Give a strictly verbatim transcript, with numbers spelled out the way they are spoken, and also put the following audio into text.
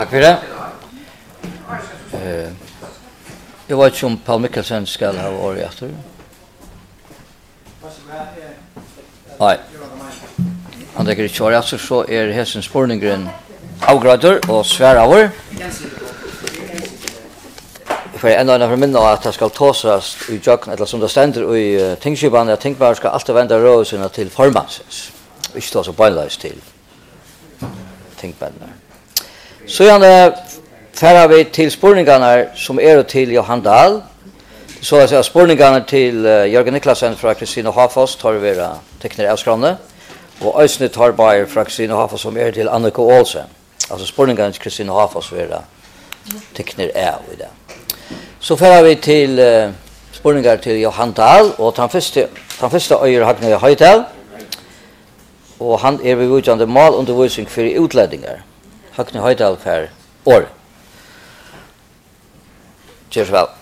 Takk for det. Uh, jeg vet ikke om Paul Mikkelsen skal ha året etter. Nei. Han tenker ikke året etter, så er hessen spårningen avgrader og sværavur. For jeg enda for minne at det skal tåses i jøkken, eller som det stender i uh, tingskipene, at tingbar skal alltid vende rådene til formansens. Ikke tåse bøgnløs til tingbarene. Så gjerne færer vi til spårningene som er til Johan Dahl. Så jeg sier spårningene til uh, Jørgen Niklasen fra Kristine Hafos tar vi uh, tekner avskrande. Og Øysne tar bare fra Kristine Hafos som er til Annika Olsen. Altså spårningene til Kristine Hafos vil uh, tekner av i det. Så færer vi til uh, spårninger til Johan Dahl, og den første, den første øyer Hagne Høydal. Og han er ved utgjørende malundervisning for utledninger. Hagne Høydal per år. Cheers, vel.